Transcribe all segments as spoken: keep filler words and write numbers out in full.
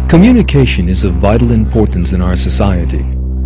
Communication is of vital importance in our society.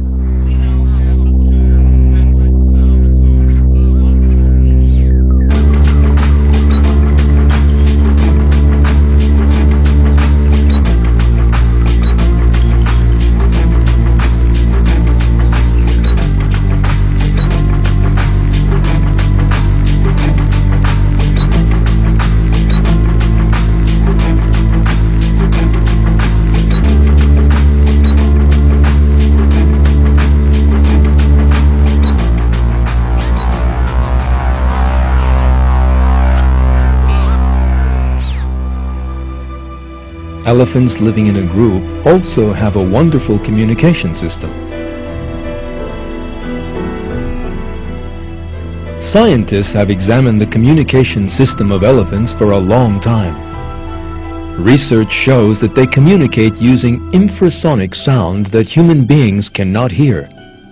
Elephants living in a group also have a wonderful communication system. Scientists have examined the communication system of elephants for a long time. Research shows that they communicate using infrasonic sound that human beings cannot hear.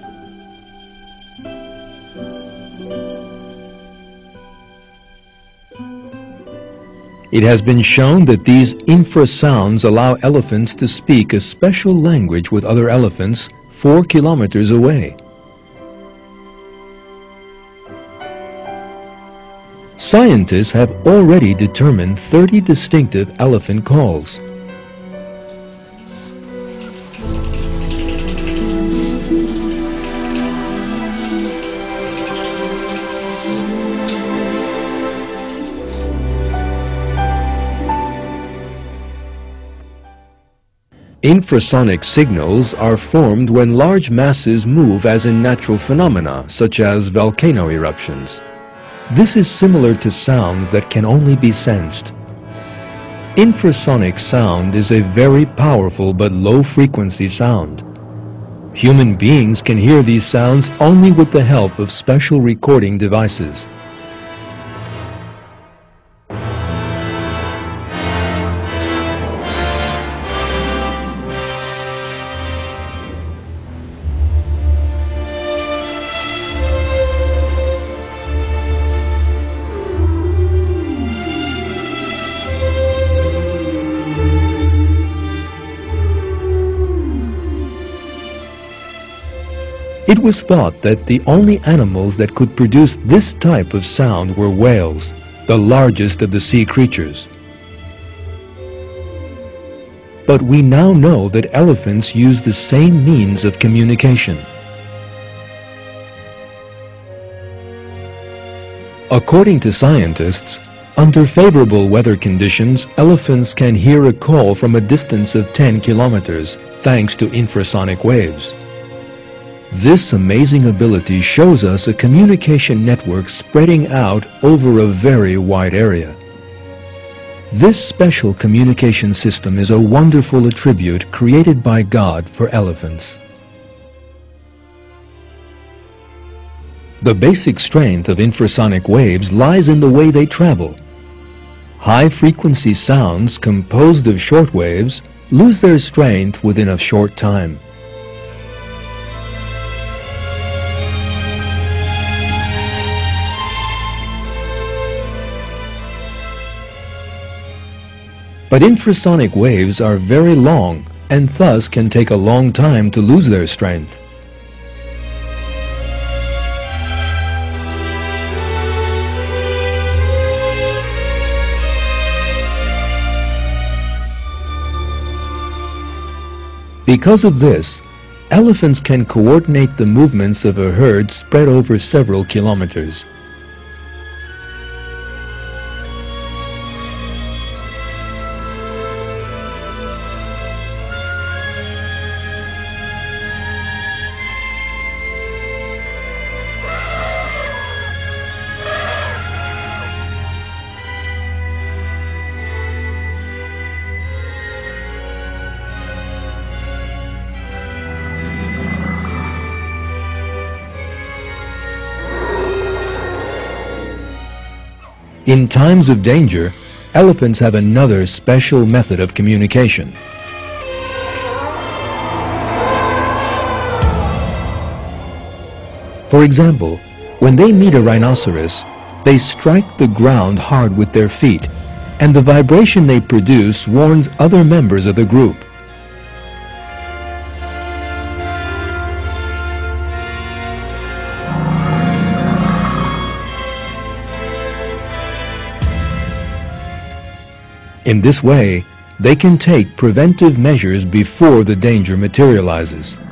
It has been shown that these infrasounds allow elephants to speak a special language with other elephants four kilometers away. Scientists have already determined thirty distinctive elephant calls. Infrasonic signals are formed when large masses move as in natural phenomena, such as volcano eruptions. This is similar to sounds that can only be sensed. Infrasonic sound is a very powerful but low-frequency sound. Human beings can hear these sounds only with the help of special recording devices. It was thought that the only animals that could produce this type of sound were whales, the largest of the sea creatures. But we now know that elephants use the same means of communication. According to scientists, under favorable weather conditions, elephants can hear a call from a distance of ten kilometers, thanks to infrasonic waves. This amazing ability shows us a communication network spreading out over a very wide area. This special communication system is a wonderful attribute created by God for elephants. The basic strength of infrasonic waves lies in the way they travel. High-frequency sounds composed of short waves lose their strength within a short time. But infrasonic waves are very long and thus can take a long time to lose their strength. Because of this, elephants can coordinate the movements of a herd spread over several kilometers. In times of danger, elephants have another special method of communication. For example, when they meet a rhinoceros, they strike the ground hard with their feet, and the vibration they produce warns other members of the group. In this way, they can take preventive measures before the danger materializes.